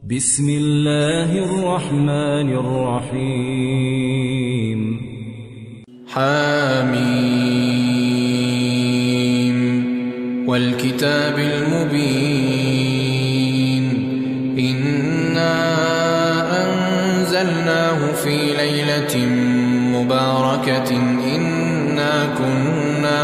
بسم الله الرحمن الرحيم. حميم والكتاب المبين إنا أنزلناه في ليلة مباركة إنا كنا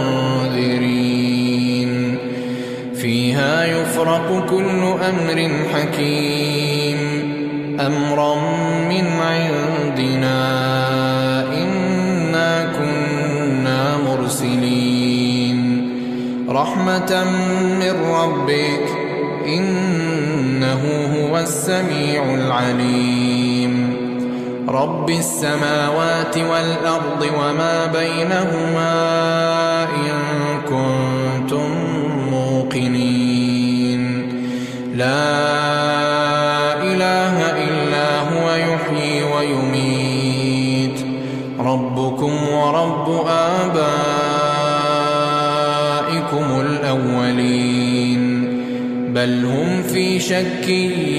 منذرين فيها يفرق كل أمر حكيم أمرا من عندنا إنا كنا مرسلين رحمة من ربك إنه هو السميع العليم رب السماوات والأرض وما بينهما إن كنتم موقنين لا إله إلا هو يحيي ويميت ربكم ورب آبائكم الأولين بل هم في شك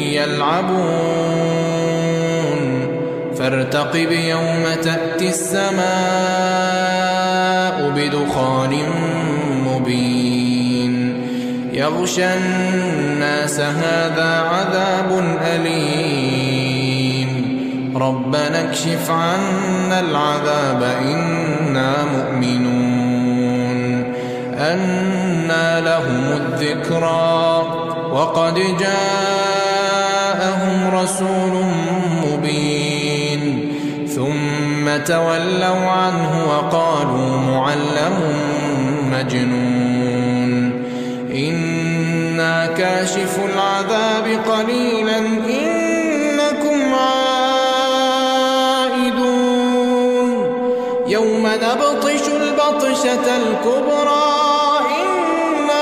يلعبون فارتقب يوم تأتي السماء بدخان مبين يغشى الناس هذا عذاب أليم ربنا اكشف عنا العذاب إنا مؤمنون أنى لهم الذكرى وقد جاءهم رسول مبين ثم تولوا عنه وقالوا معلم مجنون إنا كاشف العذاب قليلا إنكم عائدون يوم نبطش البطشة الكبرى إنا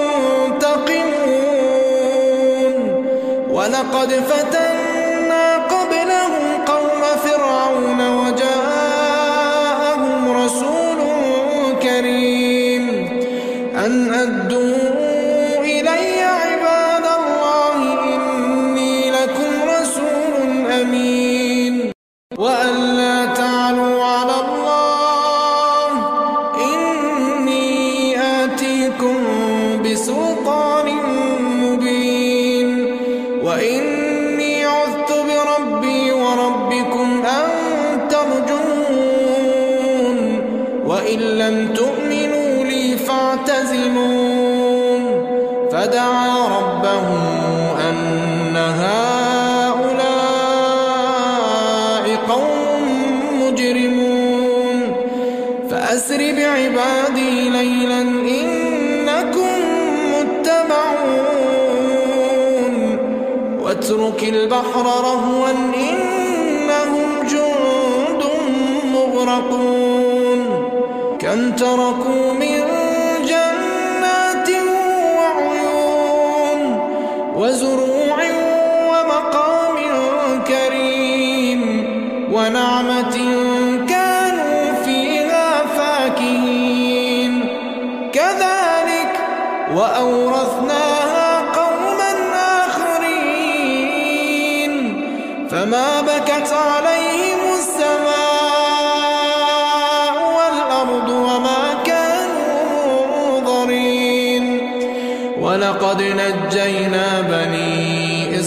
منتقمون ولقد فتنا قبلهم قوم فرعون وجاءهم رسول كريم أن أدوا إلي عباد الله إني لكم رسول أمين وأن لا تعلوا على الله إني آتيكم بسلطان مبين وإني عذت بربي وربكم أن ترجمون وإن لم تؤمنوا لي فاعتزلون فدعا ربه أن هؤلاء قوم مجرمون فأسر بعبادي ليلا إنكم متبعون واترك البحر رهوا إنهم جند مغرقون كم تركوا من جنات وعيون وزروع ومقام كريم ونعمة كانوا فيها فاكهين كذلك وأورثناها قوما آخرين فما بكت عليهم السماء والأرض وما كانوا منظرين ولقد نجينا بني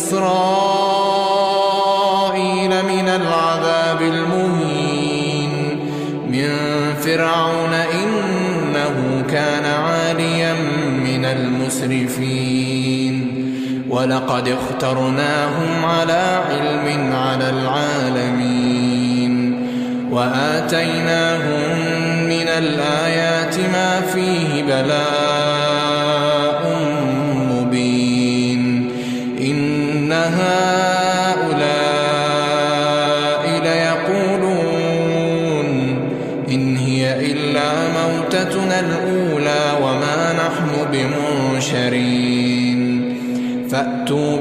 إسرائيل من العذاب المهين من فرعون إنه كان عاليا من المسرفين ولقد اخترناهم على علم على العالمين وآتيناهم من الآيات ما فيه بلاء مبين إن هؤلاء ليقولون إن هي إلا موتتنا الأولى وما نحن بمنشرين فأتوا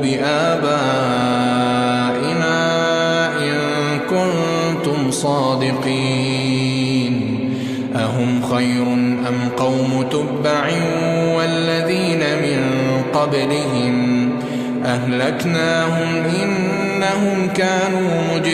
بآبائنا إن كنتم صادقين أهم خير أم قوم تبع والذين من قبلهم أهلكناهم إنهم كانوا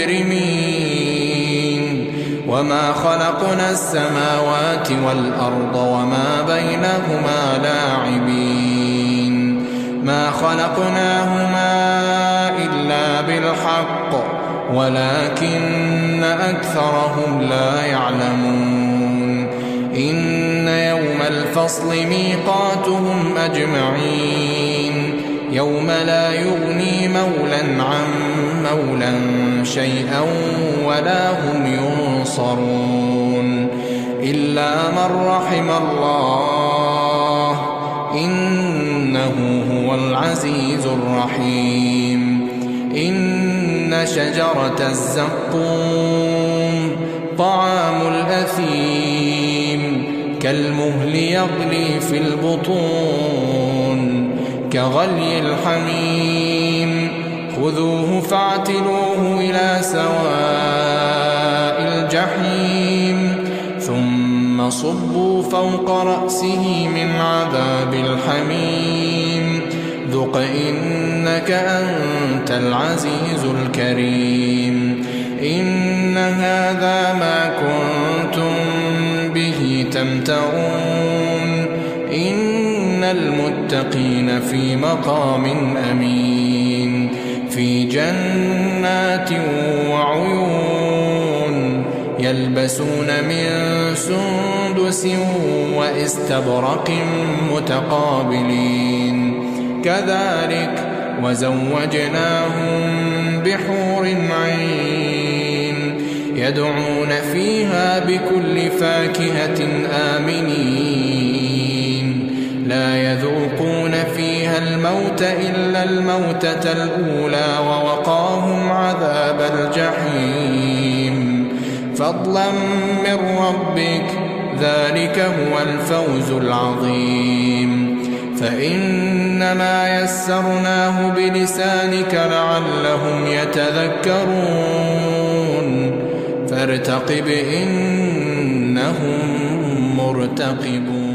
مجرمين وما خلقنا السماوات والأرض وما بينهما لاعبين ما خلقناهما إلا بالحق ولكن أكثرهم لا يعلمون إن يوم الفصل ميقاتهم أجمعين يوم لا يغني مولا عن مولا شيئا ولا هم ينصرون إلا من رحم الله إنه هو العزيز الرحيم إن شجرة الزقوم طعام الأثيم كالمهل يغلي في البطون كغلي الحميم خذوه فاعتلوه إلى سواء الجحيم ثم صبوا فوق رأسه من عذاب الحميم ذق إنك أنت العزيز الكريم إن هذا ما كنتم به تمترون إن المتقين في مقام أمين في جنات وعيون يلبسون من سندس واستبرق متقابلين كذلك وزوجناهم بحور عين يدعون فيها بكل فاكهة آمنين لا يذوقون فيها الموت إلا الموتة الأولى ووقاهم عذاب الجحيم فضلا من ربك ذلك هو الفوز العظيم فإنما يسرناه بلسانك لعلهم يتذكرون فارتقب إنهم مرتقبون.